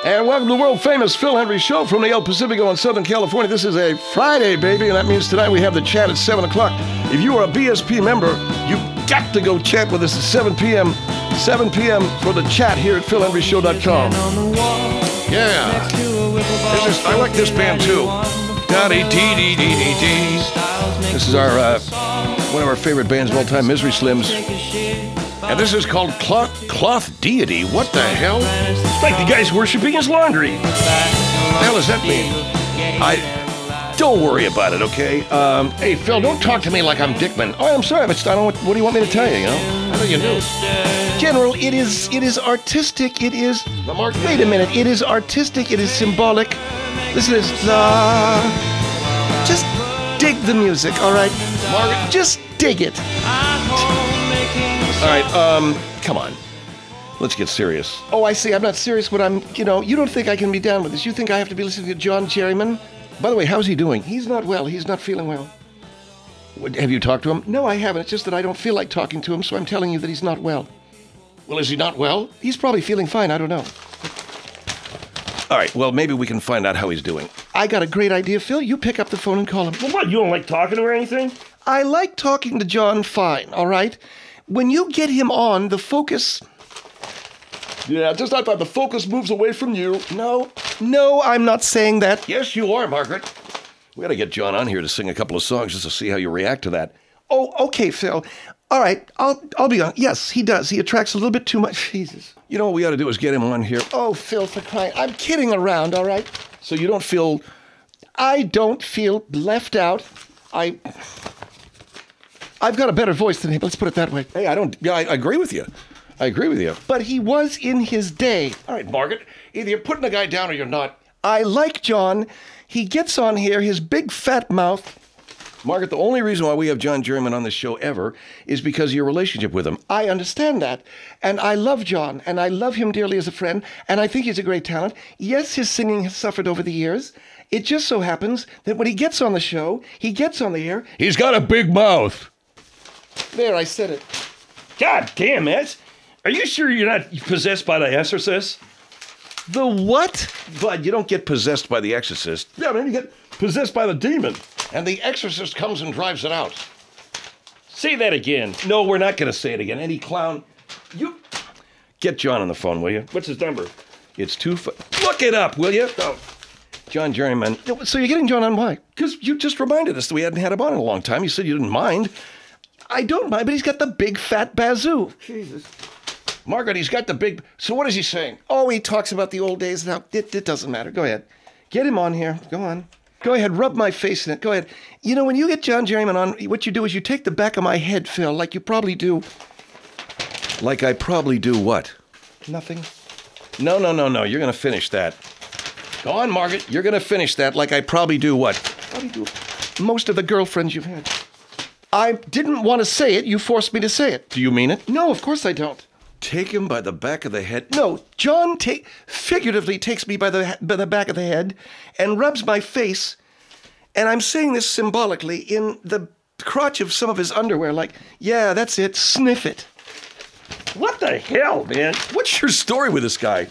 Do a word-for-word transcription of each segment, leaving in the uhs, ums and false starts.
And welcome to the world-famous Phil Hendrie Show from the El Pacifico in Southern California. This is a Friday, baby, and that means tonight we have the chat at seven o'clock. If you are a B S P member, you've got to go chat with us at seven p.m. seven p.m. for the chat here at phil hendrie show dot com. Yeah. This is, I like this band, too. Da-dee-dee-dee-dee-dee. This is our, uh, one of our favorite bands of all time, Misery Slims. And this is called Cloth, Cloth Deity. What the hell? It's like the guy's worshiping his laundry. What the hell does that mean? I don't worry about it, okay? Um, hey, Phil, don't talk to me like I'm Dickman. Oh, I'm sorry, but I don't. What do you want me to tell you? You know? I thought you knew. General, it is it is artistic. It is. Wait a minute. It is artistic. It is symbolic. Listen to this. Uh, just dig the music, all right? Margaret, just dig it. All right, um, come on. Let's get serious. Oh, I see. I'm not serious, but I'm, you know, you don't think I can be down with this. You think I have to be listening to John Jerryman? By the way, how's he doing? He's not well. He's not feeling well. What, have you talked to him? No, I haven't. It's just that I don't feel like talking to him, so I'm telling you that he's not well. Well, is he not well? He's probably feeling fine. I don't know. All right, well, maybe we can find out how he's doing. I got a great idea, Phil. You pick up the phone and call him. Well, what, you don't like talking to him or anything? I like talking to John fine, all right? When you get him on, the focus... Yeah, just I thought the focus moves away from you. No, no, I'm not saying that. Yes, you are, Margaret. We got to get John on here to sing a couple of songs just to see how you react to that. Oh, okay, Phil. All right, I'll I'll be on. Yes, he does. He attracts a little bit too much. Jesus. You know what we ought to do is get him on here. Oh, Phil, for crying. I'm kidding around, all right? So you don't feel... I don't feel left out. I... I've got a better voice than him. Let's put it that way. Hey, I don't... Yeah, I, I agree with you. I agree with you. But he was in his day. All right, Margaret. Either you're putting the guy down or you're not. I like John. He gets on here, his big fat mouth. Margaret, the only reason why we have John Jerryman on this show ever is because of your relationship with him. I understand that. And I love John, and I love him dearly as a friend, and I think he's a great talent. Yes, his singing has suffered over the years. It just so happens that when he gets on the show, he gets on the air, he's got a big mouth. There, I said it. God damn it. Are you sure you're not possessed by the Exorcist? The what? But you don't get possessed by the Exorcist. Yeah, man, you get possessed by the demon. And the Exorcist comes and drives it out. Say that again. No, we're not going to say it again. Any clown. You get John on the phone, will you? What's his number? It's two... Fu- Look it up, will you? Oh. John Jerryman. So you're getting John on why? Because you just reminded us that we hadn't had him on in a long time. You said you didn't mind. I don't mind, but he's got the big fat bazoo. Jesus. Margaret, he's got the big... So what is he saying? Oh, he talks about the old days now. It, it doesn't matter. Go ahead. Get him on here. Go on. Go ahead. Rub my face in it. Go ahead. You know, when you get John Jerryman on, what you do is you take the back of my head, Phil, like you probably do... Like I probably do what? Nothing. No, no, no, no. You're going to finish that. Go on, Margaret. You're going to finish that like I probably do what? Probably do most of the girlfriends you've had. I didn't want to say it. You forced me to say it. Do you mean it? No, of course I don't. Take him by the back of the head. No, John ta- figuratively takes me by the by the back of the head and rubs my face, and I'm saying this symbolically, in the crotch of some of his underwear, like, yeah, that's it, sniff it. What the hell, man? What's your story with this guy?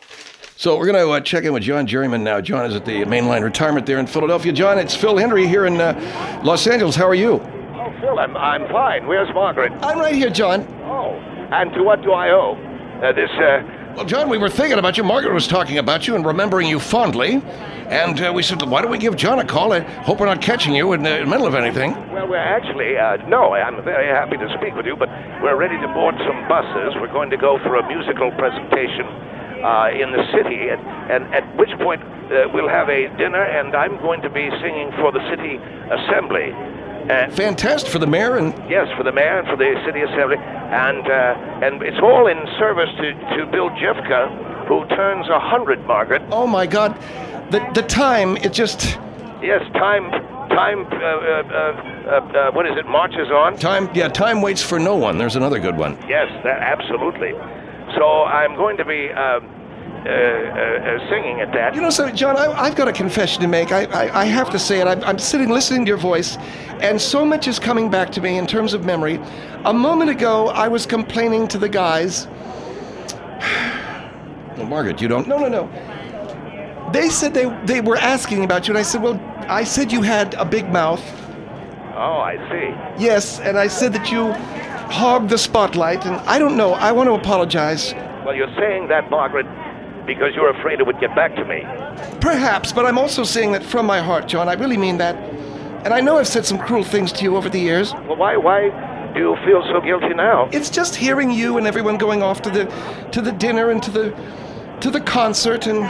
So we're going to uh, check in with John Jerryman now. John is at the Mainline Retirement there in Philadelphia. John, it's Phil Hendrie here in uh, Los Angeles. How are you? Oh, Phil, I'm, I'm fine. Where's Margaret? I'm right here, John. Oh, and to what do I owe? Uh, this, uh... Well, John, we were thinking about you. Margaret was talking about you and remembering you fondly. And uh, we said, why don't we give John a call? I hope we're not catching you in the middle of anything. Well, we're actually, uh, no, I'm very happy to speak with you, but we're ready to board some buses. We're going to go for a musical presentation uh, in the city, and, and at which point uh, we'll have a dinner, and I'm going to be singing for the city assembly. And fantastic for the mayor and yes, for the mayor and for the city assembly, and uh, and it's all in service to, to Bill Jeffka, who turns a hundred. Margaret. Oh my God, the the time it just yes time time uh, uh, uh, uh, what is it marches on. Time yeah time waits for no one. There's another good one. Yes, that absolutely. So I'm going to be. Uh, Uh, uh, singing at that. You know, so John, I, I've got a confession to make. I, I, I have to say it. I'm, I'm sitting listening to your voice, and so much is coming back to me in terms of memory. A moment ago, I was complaining to the guys. Well, Margaret, you don't. No, no, no. They said they they were asking about you, and I said, well, I said you had a big mouth. Oh, I see. Yes, and I said that you hogged the spotlight, and I don't know. I want to apologize. Well, you're saying that, Margaret, because you're afraid it would get back to me. Perhaps, but I'm also saying that from my heart, John. I really mean that. And I know I've said some cruel things to you over the years. Well, why, why do you feel so guilty now? It's just hearing you and everyone going off to the to the dinner and to the to the concert and.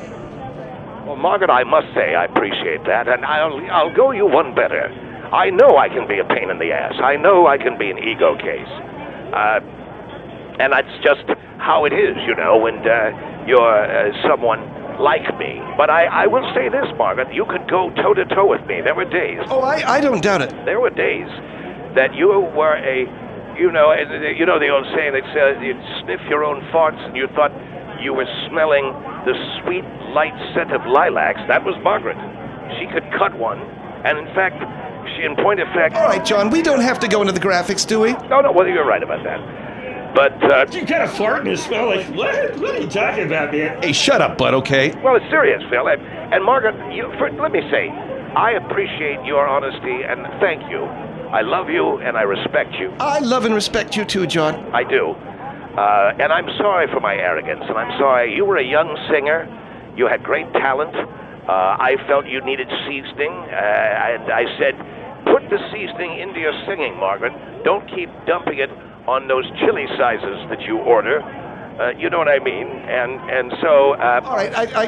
Well, Margaret, I must say I appreciate that, and I'll I'll go you one better. I know I can be a pain in the ass. I know I can be an ego case. Uh, and that's just how it is, you know, when uh, you're uh, someone like me. But I, I will say this, Margaret, you could go toe-to-toe with me. There were days. Oh, I, I don't doubt it. There were days that you were a, you know, you know the old saying that says you'd sniff your own farts and you thought you were smelling the sweet, light scent of lilacs. That was Margaret. She could cut one. And in fact, she, in point of fact... All right, John, we don't have to go into the graphics, do we? No, no, well, you're right about that. But, uh... You kind of fart and it smell like, what? What are you talking about, man? Hey, shut up, bud, okay? Well, it's serious, Phil. And, and Margaret, you, for, let me say, I appreciate your honesty and thank you. I love you and I respect you. I love and respect you too, John. I do. Uh, and I'm sorry for my arrogance, and I'm sorry. You were a young singer. You had great talent. Uh, I felt you needed seasoning, uh, and I said, put the seasoning into your singing, Margaret. Don't keep dumping it on those chili sizes that you order. Uh, you know what I mean? And and so... Uh, All right, I...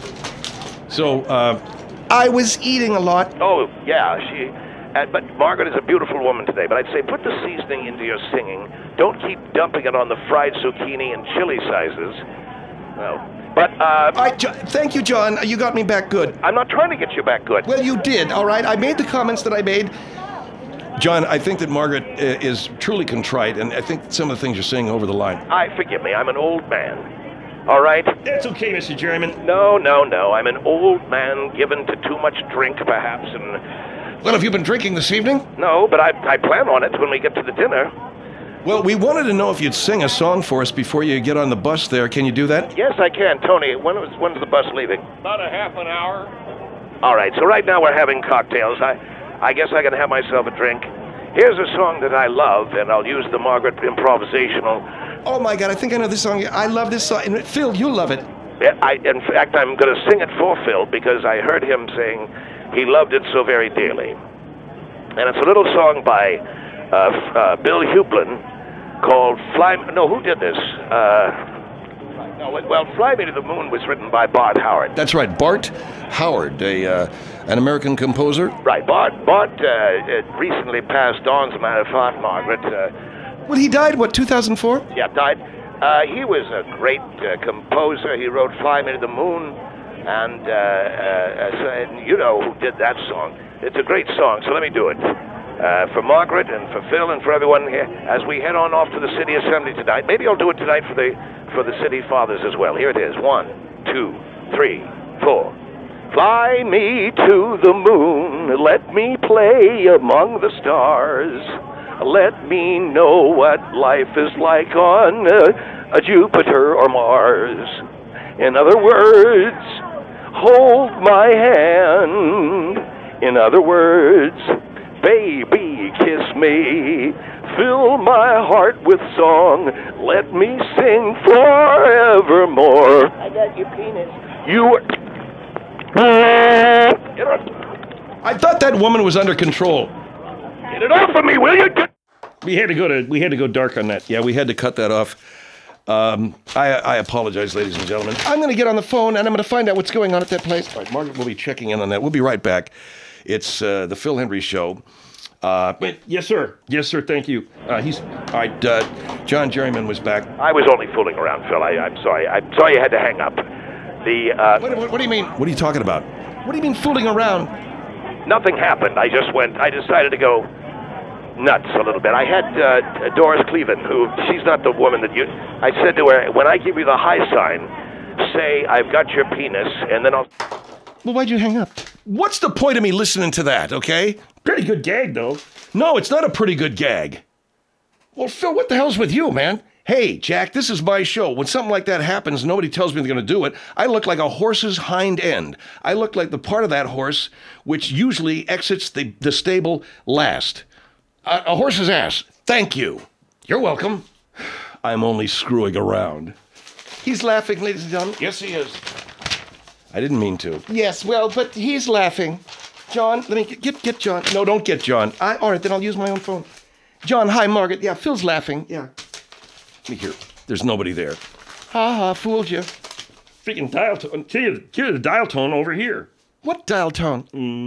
I... So, uh... I was eating a lot. Oh, yeah, she... Uh, but Margaret is a beautiful woman today. But I'd say put the seasoning into your singing. Don't keep dumping it on the fried zucchini and chili sizes. No. But, uh... All right, Jo- thank you, John. You got me back good. I'm not trying to get you back good. Well, you did, all right? I made the comments that I made. John, I think that Margaret uh, is truly contrite, and I think some of the things you're saying are over the line. I forgive me. I'm an old man. All right? That's okay, Mister Jerryman. No, no, no. I'm an old man given to too much drink, perhaps, and... Well, have you been drinking this evening? No, but I, I plan on it when we get to the dinner. Well, we wanted to know if you'd sing a song for us before you get on the bus there. Can you do that? Yes, I can. Tony, when was, when's the bus leaving? About a half an hour. All right, so right now we're having cocktails. I, I guess I can have myself a drink. Here's a song that I love, and I'll use the Margaret improvisational. Oh, my God, I think I know this song. I love this song. And Phil, you'll love it. I, in fact, I'm going to sing it for Phil because I heard him saying he loved it so very dearly. And it's a little song by uh, uh, Bill Hublin called Fly... No, who did this? Uh... No, well, Fly Me to the Moon was written by Bart Howard. That's right, Bart Howard, a uh, an American composer. Right, Bart Bart uh, recently passed on, as a matter of fact, Margaret. Uh, Well, he died, what, two thousand four? yeah, died. Uh, he was a great uh, composer. He wrote Fly Me to the Moon, and, uh, uh, so, and you know who did that song. It's a great song, so let me do it. Uh, for Margaret and for Phil and for everyone here, as we head on off to the City Assembly tonight. Maybe I'll do it tonight for the for the City Fathers as well. Here it is. One, two, three, four. Fly me to the moon, let me play among the stars. Let me know what life is like on uh, a Jupiter or Mars. In other words, hold my hand. In other words, baby, kiss me, fill my heart with song, let me sing forevermore. I got your penis. You... Get it, I thought that woman was under control. get it off of me, will you? Get... We had to go to we had to go dark on that. Yeah, we had to cut that off. Um, I, I apologize, ladies and gentlemen. I'm going to get on the phone, and I'm going to find out what's going on at that place. All right, Margaret will be checking in on that. We'll be right back. It's uh, the Phil Hendrie Show. Uh, but yes, sir. Yes, sir. Thank you. Uh, he's all right. Uh, John Jerryman was back. I was only fooling around, Phil. I, I'm sorry. I'm sorry you had to hang up. The, uh... What, what, what do you mean? What are you talking about? What do you mean fooling around? Nothing happened. I just went, I decided to go nuts a little bit. I had uh, Doris Cleveland, who, she's not the woman that you, I said to her, when I give you the high sign, say, I've got your penis, and then I'll... Well, why'd you hang up? What's the point of me listening to that, okay? Pretty good gag, though. No, it's not a pretty good gag. Well, Phil, what the hell's with you, man? Hey, Jack, this is my show. When something like that happens, nobody tells me they're going to do it. I look like a horse's hind end. I look like the part of that horse which usually exits the, the stable last. A, a horse's ass. Thank you. You're welcome. I'm only screwing around. He's laughing, ladies and gentlemen. Yes, he is. I didn't mean to. Yes, well, but he's laughing. John, let me get, get, get John. No, don't get John. I, all right, then I'll use my own phone. John, hi, Margaret. Yeah, Phil's laughing. Yeah. Let me hear. There's nobody there. Ha ha, fooled you. Freaking dial tone. Here's the dial tone over here. What dial tone?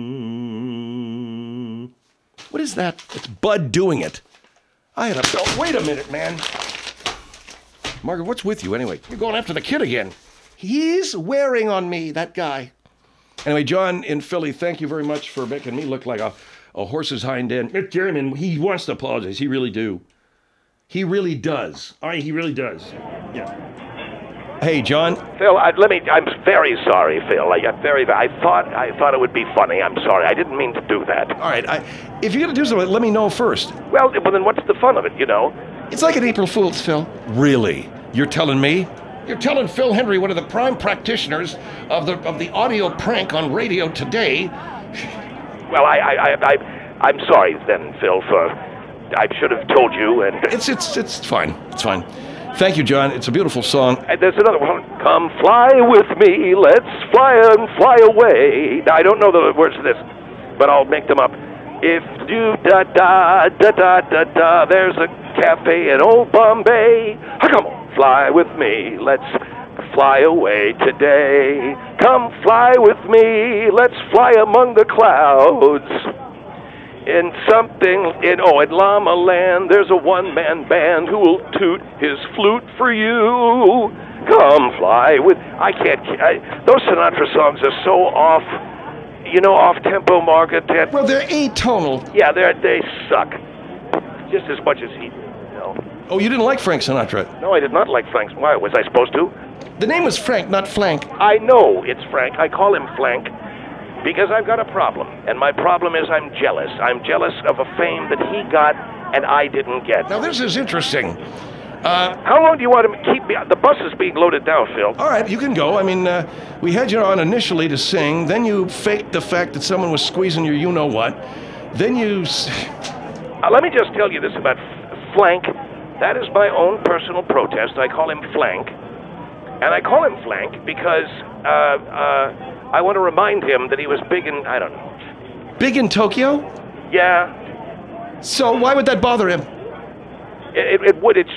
Mm. What is that? It's Bud doing it. I had a... Oh, wait a minute, man. Margaret, what's with you anyway? You're going after the kid again. He's wearing on me, that guy. Anyway, John in Philly, thank you very much for making me look like a, a horse's hind end. Mister Jeremy, he wants to apologize. He really do. He really does. All right, he really does. Yeah. Hey, John. Phil, I, let me. I'm very sorry, Phil. I, I'm very. I thought. I thought it would be funny. I'm sorry. I didn't mean to do that. All right, I, if you're going to do something, let me know first. Well, well, then what's the fun of it? You know. It's like an April Fool's, Phil. Really? You're telling me? You're telling Phil Henry, one of the prime practitioners of the of the audio prank on radio today. Well, I, I, I, I I'm sorry then, Phil. For I should have told you. And It's it's it's fine. It's fine. Thank you, John. It's a beautiful song. And there's another one. Come fly with me, let's fly and fly away. Now, I don't know the words to this, but I'll make them up. If you da da da da da da, there's a cafe in Old Bombay. Oh, come on, fly with me, let's fly away today. Come fly with me, let's fly among the clouds. In something, in, oh, in Llama Land, there's a one-man band who will toot his flute for you. Come fly with, I can't, I, those Sinatra songs are so off, you know, off-tempo, Margaret. That, Well, they're atonal. yeah, they're, they suck. Just as much as he, you know. Oh, you didn't like Frank Sinatra? No, I did not like Frank's. Why, was I supposed to? The name was Frank, not Flank. I know it's Frank. I call him Flank because I've got a problem. And my problem is I'm jealous. I'm jealous of a fame that he got and I didn't get. Now, this is interesting. How long do you want to keep me? The bus is being loaded down, Phil. All right, you can go. I mean, uh, we had you on initially to sing. Then you faked the fact that someone was squeezing your you-know-what. Then you... s- Uh, let me just tell you this about F- Flank. That is my own personal protest. I call him Flank. And I call him Flank because uh, uh, I want to remind him that he was big in, I don't know. Big in Tokyo? Yeah, So why would that bother him? it, it, it would. It's,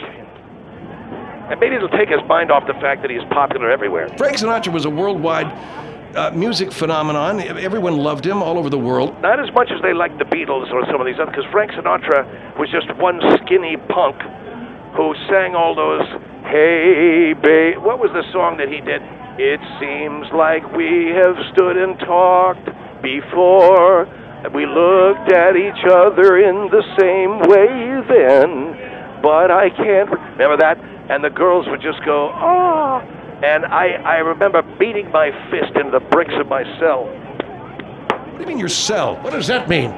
and maybe it'll take his mind off the fact that he's popular everywhere. Frank Sinatra was a worldwide uh, music phenomenon. Everyone loved him all over the world. Not as much as they like the Beatles or some of these other, because Frank Sinatra was just one skinny punk who sang all those, hey, babe. What was the song that he did? It seems like we have stood and talked before. We looked at each other in the same way then, but I can't remember that. And the girls would just go, oh. And I, I remember beating my fist into the bricks of my cell. What do you mean your cell? What does that mean?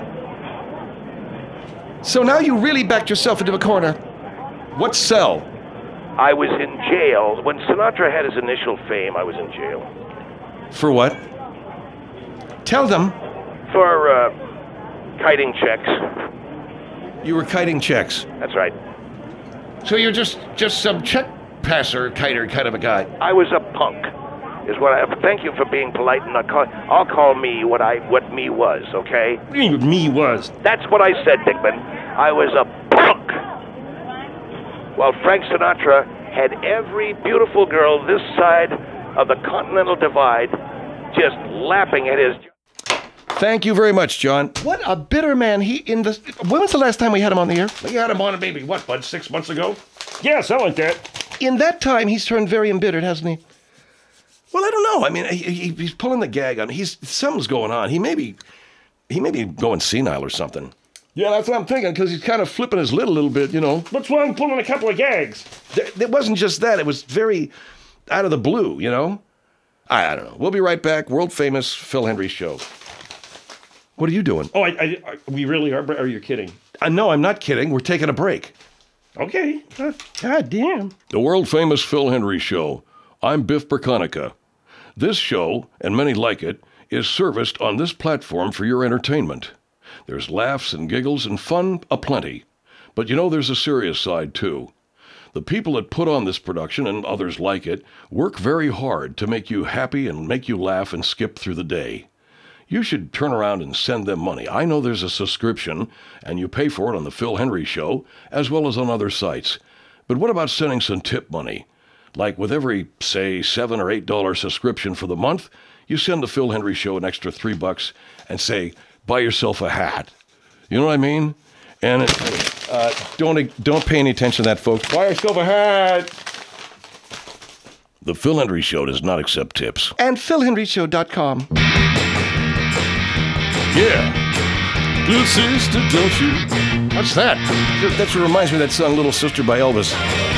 So now you really backed yourself into a corner. What cell? I was in jail. When Sinatra had his initial fame, I was in jail. For what? Tell them. For uh, kiting checks. You were kiting checks. That's right. So you're just just some check passer, kiter kind of a guy. I was a punk, is what I. Thank you for being polite, and I'll call, I'll call me what I what me was. Okay, What do you mean what me was? that's what I said, Dickman. I was a punk. While Frank Sinatra had every beautiful girl this side of the Continental Divide just lapping at his. Thank you very much, John. What a bitter man he in the. When was the last time we had him on the air? We had him on maybe, what, Bud, six months ago? Yeah, something like that. In that time, he's turned very embittered, hasn't he? Well, I don't know. I mean, he, he, he's pulling the gag on. He's something's going on. He may be, he may be going senile or something. Yeah, that's what I'm thinking, because he's kind of flipping his lid a little bit, you know. What's wrong with pulling a couple of gags? There, it wasn't just that. It was very out of the blue, you know? I, I don't know. We'll be right back. World famous Phil Henry Show. What are you doing? Oh, I, I, I we really are. Are you kidding? Uh, no, I'm not kidding. We're taking a break. Okay. Uh, God damn. The world-famous Phil Hendry Show. I'm Biff Berconica. This show, and many like it, is serviced on this platform for your entertainment. There's laughs and giggles and fun aplenty. But you know there's a serious side, too. The people that put on this production, and others like it, work very hard to make you happy and make you laugh and skip through the day. You should turn around and send them money. I know there's a subscription, and you pay for it on the Phil Hendry Show, as well as on other sites. But what about sending some tip money? Like with every, say, seven or eight dollar subscription for the month, you send the Phil Hendry Show an extra three bucks and say, buy yourself a hat. You know what I mean? And it, uh, don't don't pay any attention to that, folks. Buy yourself a hat. The Phil Hendry Show does not accept tips. And phil hendry show dot com. Yeah. Little sister, don't you? What's that? That's what reminds me of that song, Little Sister by Elvis.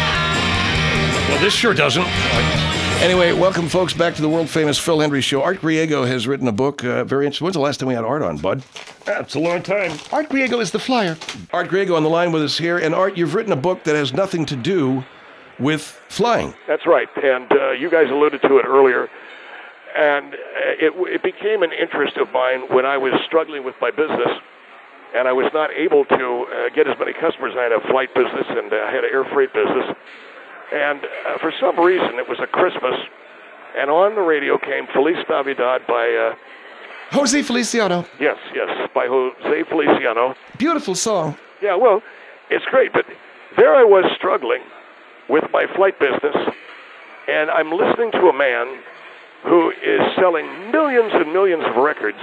Well, this sure doesn't. Anyway, welcome, folks, back to the world-famous Phil Hendry Show. Art Griego has written a book, uh, very interesting. When's the last time we had Art on, bud? That's a long time. Art Griego is the flyer. Art Griego on the line with us here. And, Art, you've written a book that has nothing to do with flying. That's right, and uh, you guys alluded to it earlier. And uh, it, it became an interest of mine when I was struggling with my business, and I was not able to uh, get as many customers. I had a flight business, and uh, I had an air freight business. And uh, for some reason, it was a Christmas, and on the radio came Feliz Navidad by, uh, Jose Feliciano. yes, yes, by Jose Feliciano. Beautiful song. Yeah, well, it's great, but there I was struggling with my flight business, and I'm listening to a man who is selling millions and millions of records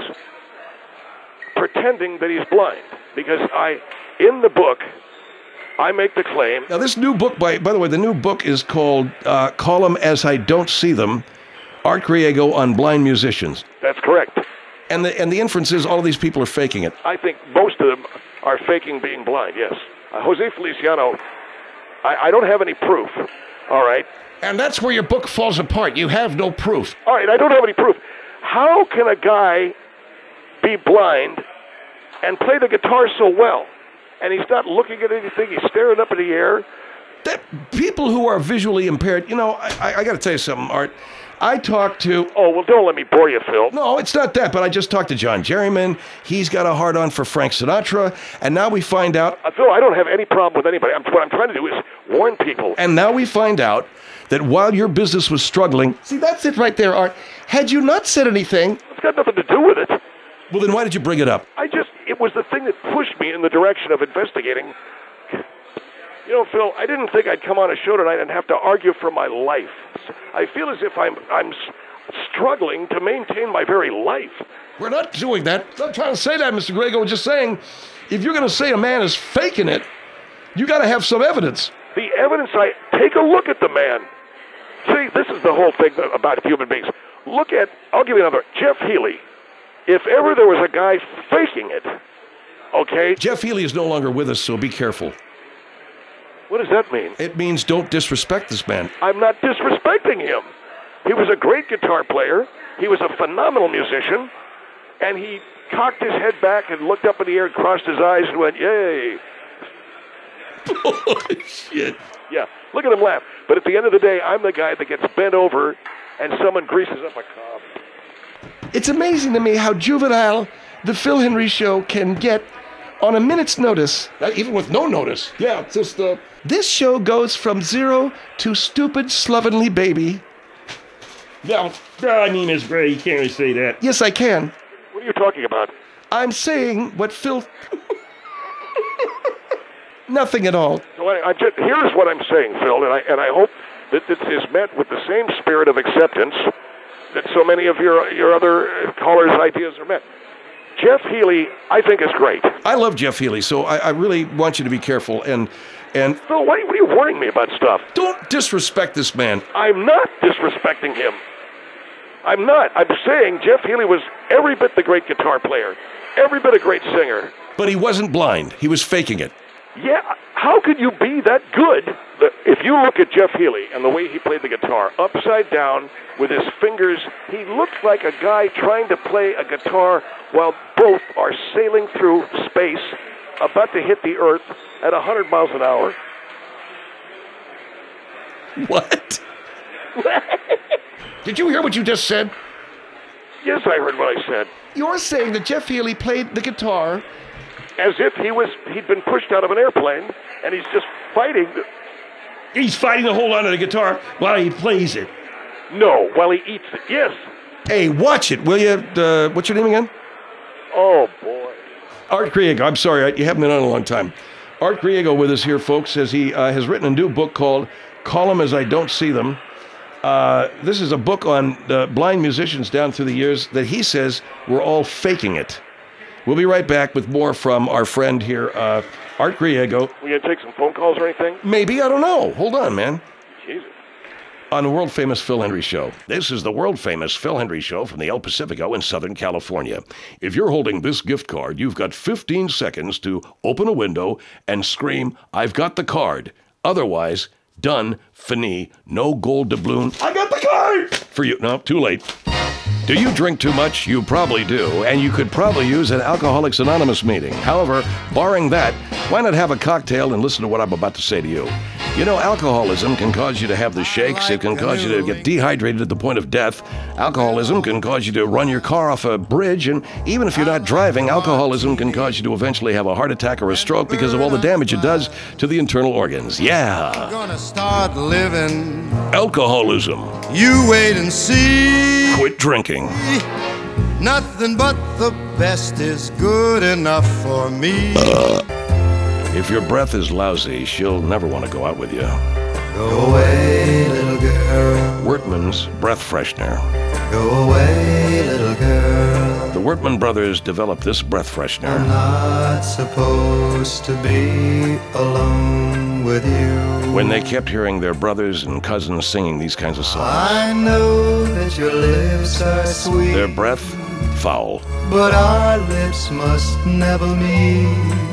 pretending that he's blind. Because I, in the book, I make the claim. Now, this new book, by by the way, the new book is called uh, Call 'Em As I Don't See Them, Art Griego on Blind Musicians. That's correct. And the and the inference is all of these people are faking it. I think most of them are faking being blind, yes. Uh, Jose Feliciano, I, I don't have any proof, all right? And that's where your book falls apart. You have no proof. All right, I don't have any proof. How can a guy be blind and play the guitar so well? And he's not looking at anything, he's staring up in the air. That people who are visually impaired, you know, I, I, I got to tell you something, Art. I talked to... Oh, well, don't let me bore you, Phil. No, it's not that, but I just talked to John Jerryman. He's got a hard-on for Frank Sinatra, and now we find out... Uh, Phil, I don't have any problem with anybody. I'm, what I'm trying to do is warn people. And now we find out that while your business was struggling... See, that's it right there, Art. Had you not said anything... It's got nothing to do with it. Well, then why did you bring it up? I just... It was the thing that pushed me in the direction of investigating. You know, Phil, I didn't think I'd come on a show tonight and have to argue for my life. I feel as if I'm I'm struggling to maintain my very life. We're not doing that. I'm not trying to say that, Mister Griego. We're just saying, if you're going to say a man is faking it, you got to have some evidence. The evidence, I take a look at the man. See, this is the whole thing about human beings. Look at, I'll give you another, Jeff Healey. If ever there was a guy faking it, okay? Jeff Healey is no longer with us, so be careful. What does that mean? It means don't disrespect this man. I'm not disrespecting him. He was a great guitar player. He was a phenomenal musician. And he cocked his head back and looked up in the air and crossed his eyes and went, yay. Oh, shit. Yeah, look at him laugh. But at the end of the day, I'm the guy that gets bent over and someone greases up a cob. It's amazing to me how juvenile the Phil Hendry Show can get on a minute's notice. Even with no notice. Yeah, it's just... Uh... This show goes from zero to stupid, slovenly baby. No, no, I mean, Miss Gray, you can't really say that. Yes, I can. What are you talking about? I'm saying what Phil... Nothing at all. So I, I just, here's what I'm saying, Phil, and I, and I hope that this is met with the same spirit of acceptance that so many of your, your other callers' ideas are met. Jeff Healey, I think, is great. I love Jeff Healey, so I, I really want you to be careful. And and Phil, why, what are you warning me about stuff? Don't disrespect this man. I'm not disrespecting him. I'm not. I'm saying Jeff Healey was every bit the great guitar player, every bit a great singer. But he wasn't blind. He was faking it. Yeah, how could you be that good? If you look at Jeff Healey and the way he played the guitar, upside down with his fingers, he looked like a guy trying to play a guitar while both are sailing through space, about to hit the earth at one hundred miles an hour. What? Did you hear what you just said? Yes, I heard what I said. You're saying that Jeff Healey played the guitar. As if he was, he'd been pushed out of an airplane, and he's just fighting. He's fighting to hold on to the guitar while he plays it. No, while he eats it. Yes. Hey, watch it, will you? Uh, what's your name again? Oh, boy. Art Griego. I'm sorry, you haven't been on in a long time. Art Griego with us here, folks, says he uh, has written a new book called Call 'Em As I Don't See Them. Uh, this is a book on uh, blind musicians down through the years that he says were all faking it. We'll be right back with more from our friend here, uh, Art Griego. We gonna take some phone calls or anything? Maybe, I don't know. Hold on, man. Jesus. On the world-famous Phil Hendry Show. This is the world-famous Phil Hendry Show from the El Pacifico in Southern California. If you're holding this gift card, you've got fifteen seconds to open a window and scream, "I've got the card." Otherwise, done, fini, no gold doubloon. I got the card! For you. No, too late. Do you drink too much? You probably do, and you could probably use an Alcoholics Anonymous meeting. However, barring that, why not have a cocktail and listen to what I'm about to say to you? You know, alcoholism can cause you to have the shakes. It can cause you to get dehydrated at the point of death. Alcoholism can cause you to run your car off a bridge, and even if you're not driving, alcoholism can cause you to eventually have a heart attack or a stroke because of all the damage it does to the internal organs. Yeah. Gonna start living. Alcoholism. You wait and see. Quit drinking. Nothing but the best is good enough for me. If your breath is lousy, she'll never want to go out with you. Go away, little girl. Wortman's breath freshener. Go away, little girl. The Wortman brothers developed this breath freshener. I'm not supposed to be alone with you. When they kept hearing their brothers and cousins singing these kinds of songs. I know that your lips are sweet. Their breath foul. But our lips must never meet.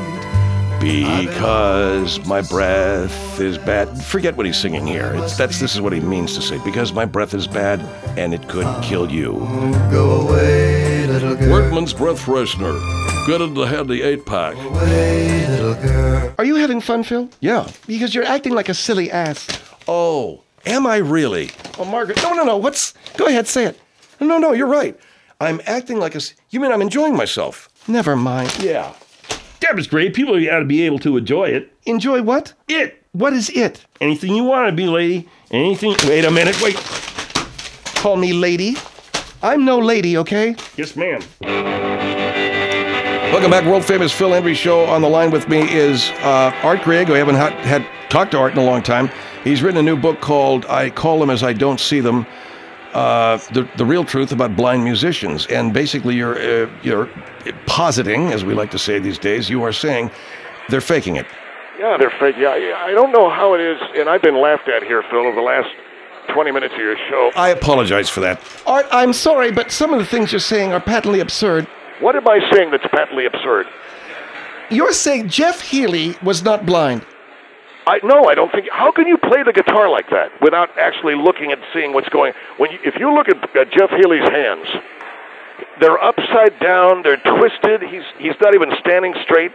Because my breath is bad. Forget what he's singing here. It's, that's this is what he means to say. Because my breath is bad, and it could kill you. Go away, little girl. Wortman's breath freshener. Get it to have the eight pack. Go away, little girl. Are you having fun, Phil? Yeah. Because you're acting like a silly ass. Oh, am I really? Oh, Margaret. No, no, no. What's... Go ahead, say it. No, no, you're right. I'm acting like a. s- You mean I'm enjoying myself? Never mind. Yeah. That was great. People ought to be able to enjoy it. Enjoy what? It. What is it? Anything you want to be, lady. Anything. Wait a minute. Wait. Call me lady. I'm no lady, okay? Yes, ma'am. Welcome back, world famous Phil Hendry Show. On the line with me is uh, Art Griego. We haven't had, had talked to Art in a long time. He's written a new book called "I Call Them As I Don't See Them." Uh, the the real truth about blind musicians, and basically you're uh, you're positing, as we like to say these days, you are saying they're faking it. Yeah, they're fake. Yeah, I I don't know how it is, and I've been laughed at here, Phil, over the last twenty minutes of your show. I apologize for that. Art, I'm sorry, but some of the things you're saying are patently absurd. What am I saying that's patently absurd? You're saying Jeff Healey was not blind. I no, I don't think. How can you play the guitar like that without actually looking and seeing what's going? When you, if you look at uh, Jeff Healey's hands, they're upside down. They're twisted. He's he's not even standing straight.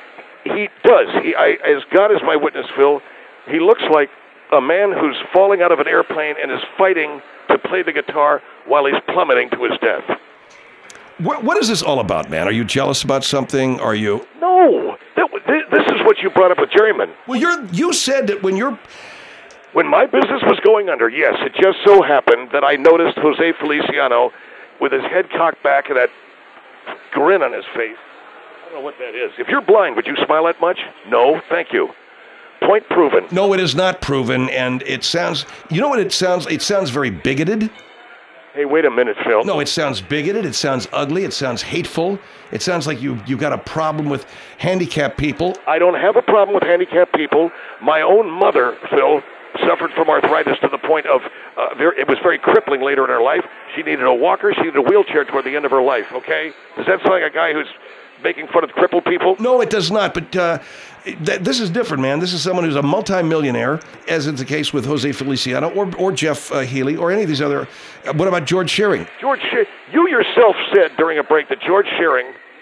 He does. He, I, as God is my witness, Phil, he looks like a man who's falling out of an airplane and is fighting to play the guitar while he's plummeting to his death. What, what is this all about, man? Are you jealous about something? Are you? No, that, this is what you brought up with Jerryman. Well, you're you said that when you're. When my business was going under, yes, it just so happened that I noticed Jose Feliciano with his head cocked back and that grin on his face. I don't know what that is. If you're blind, would you smile that much? No, thank you. Point proven. No, it is not proven, and it sounds. You know what it sounds? It sounds very bigoted. Hey, wait a minute, Phil. No, it sounds bigoted. It sounds ugly. It sounds hateful. It sounds like you you got a problem with handicapped people. I don't have a problem with handicapped people. My own mother, Phil, suffered from arthritis to the point of uh, very, it was very crippling later in her life. She needed a walker. She needed a wheelchair toward the end of her life. Okay, does that sound like a guy who's making fun of crippled people? No, it does not. But uh, th- this is different, man. This is someone who's a multimillionaire, as is the case with Jose Feliciano or or Jeff uh, Healey or any of these other. Uh, what about George Shearing? George, She- you yourself said during a break that George Shearing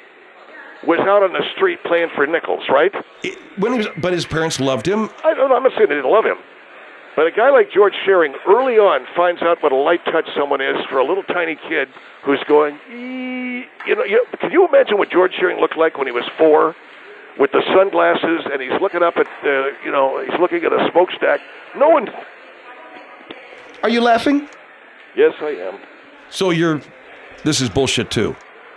was out on the street playing for nickels, right? It, when he was, but his parents loved him. I don't know. I'm not saying they didn't love him. But a guy like George Shearing early on finds out what a light touch someone is for a little tiny kid who's going, ee. You know, you, can you imagine what George Shearing looked like when he was four with the sunglasses and he's looking up at, uh, you know, he's looking at a smokestack? No one... Are you laughing? Yes, I am. So you're, this is bullshit too.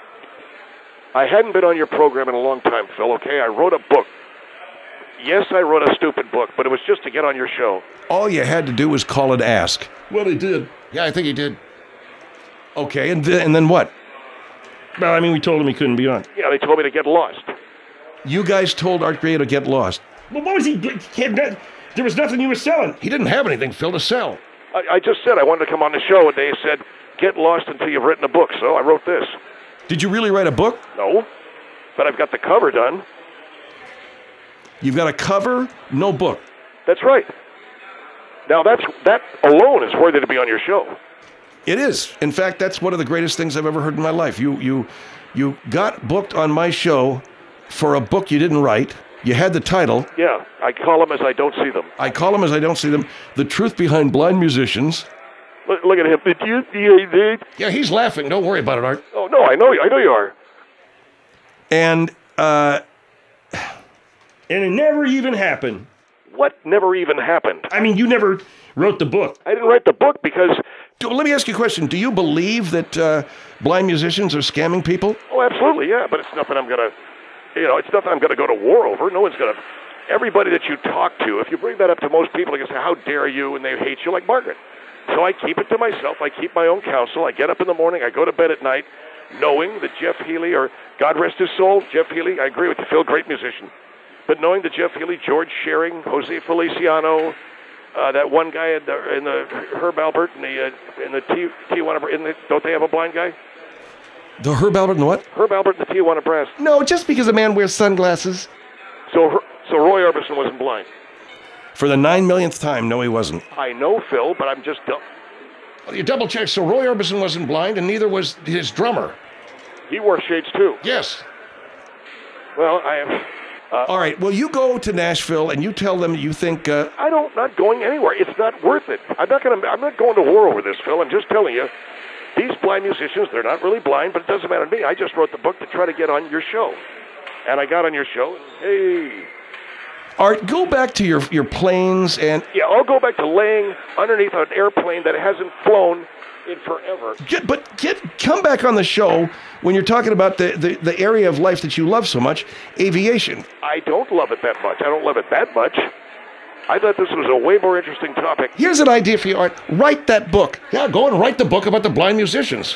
I hadn't been on your program in a long time, Phil, okay? I wrote a book. Yes, I wrote a stupid book, but it was just to get on your show. All you had to do was call and ask. Well, he did. Yeah, I think he did. Okay, and, th- and then what? Well, I mean, we told him he couldn't be on. Yeah, they told me to get lost. You guys told Art Gray to get lost. Well, what was he? he had no- there was nothing you were selling. He didn't have anything, Phil, to sell. I, I just said I wanted to come on the show, and they said, get lost until you've written a book. So I wrote this. Did you really write a book? No, but I've got the cover done. You've got a cover, no book. That's right. Now, that's that alone is worthy to be on your show. It is. In fact, that's one of the greatest things I've ever heard in my life. You you you got booked on my show for a book you didn't write. You had the title. Yeah, I call them as I don't see them. I call them as I don't see them. The Truth Behind Blind Musicians. Look, look at him. Did you see Yeah, he's laughing. Don't worry about it, Art. Oh, no, I know you. I know you are. And uh, And it never even happened. What never even happened? I mean, you never wrote the book. I didn't write the book because... do, let me ask you a question. Do you believe that uh, blind musicians are scamming people? Oh, absolutely, yeah, but it's nothing I'm going to... You know, it's nothing I'm going to go to war over. No one's going to... Everybody that you talk to, if you bring that up to most people, they can say, how dare you, and they hate you like Margaret. So I keep it to myself. I keep my own counsel. I get up in the morning. I go to bed at night knowing that Jeff Healey, or God rest his soul, Jeff Healey, I agree with you, Phil, great musician. But knowing that Jeff Healey, George Shearing, Jose Feliciano, uh, that one guy in the, in the Herb Albert, in the, uh, in the T, Tijuana, in the, don't they have a blind guy? The Herb Albert and the what? Herb Albert and the Tijuana Brass. No, just because a man wears sunglasses. So, Her- so Roy Orbison wasn't blind. For the nine millionth time, no, he wasn't. I know, Phil, but I'm just... Del- Well, you double check. So Roy Orbison wasn't blind, and neither was his drummer. he wore shades, too. Yes. Well, I am... Uh, All right. Well, you go to Nashville and you tell them you think. Uh, I don't, not going anywhere. It's not worth it. I'm not going to, I'm not going to war over this, Phil. I'm just telling you, these blind musicians, they're not really blind, but it doesn't matter to me. I just wrote the book to try to get on your show. And I got on your show, and hey. Art, go back to your, your planes and Yeah, I'll go back to laying underneath an airplane that hasn't flown in forever. get, but get come back on the show when you're talking about the, the, the area of life that you love so much, aviation. I don't love it that much. I don't love it that much. I thought this was a way more interesting topic. Here's an idea for you, Art. Write that book. Yeah, go and write the book about the blind musicians.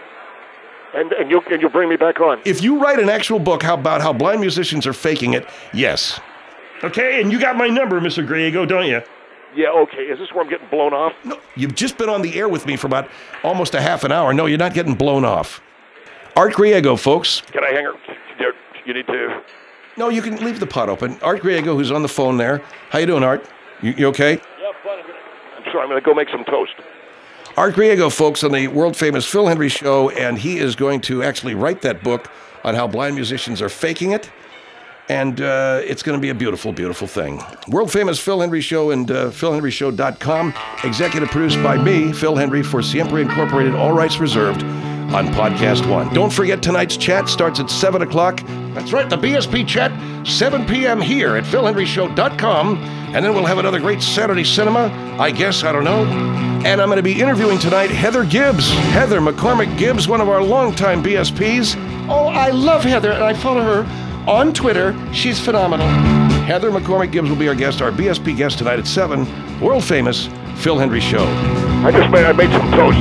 And and you'll, and you'll bring me back on. If you write an actual book how, about how blind musicians are faking it, yes. Okay, and you got my number, Mister Griego, don't you? Yeah, okay. Is this where I'm getting blown off? No, you've just been on the air with me for about almost a half an hour. No, you're not getting blown off. Art Griego, folks. Can I hang her? You need to... No, you can leave the pot open. Art Griego, who's on the phone there. How you doing, Art? You, you okay? Yeah, fine. I'm sorry. I'm going to go make some toast. Art Griego, folks, on the world-famous Phil Hendrie Show, and he is going to actually write that book on how blind musicians are faking it, and uh, it's going to be a beautiful, beautiful thing. World-famous Phil Hendrie Show and uh, phil hendrie show dot com, executive produced by me, Phil Hendrie, for Siempre Incorporated, all rights reserved, on Podcast One. Don't forget, tonight's chat starts at seven o'clock. That's right, the B S P chat, seven p.m. here at phil hendrie show dot com. And then we'll have another great Saturday cinema, I guess, I don't know. And I'm going to be interviewing tonight Heather Gibbs. Heather McCormick Gibbs, one of our longtime B S Ps. Oh, I love Heather, and I follow her on Twitter. She's phenomenal. Heather McCormick Gibbs will be our guest, our B S P guest tonight at seven. World famous Phil Hendrie Show. I just made, I made some toast.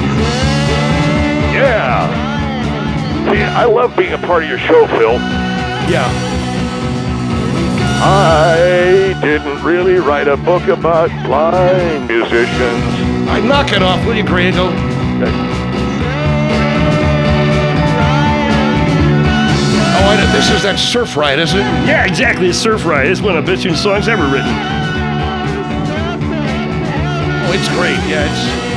Yeah. See, I love being a part of your show, Phil. Yeah. I didn't really write a book about blind musicians. I knock it off, will you, Griego? Oh, I, this is that surf ride, is it? Yeah, exactly. It's Surf Ride. It's one of the best songs ever written. Oh, it's great. Yeah, it's.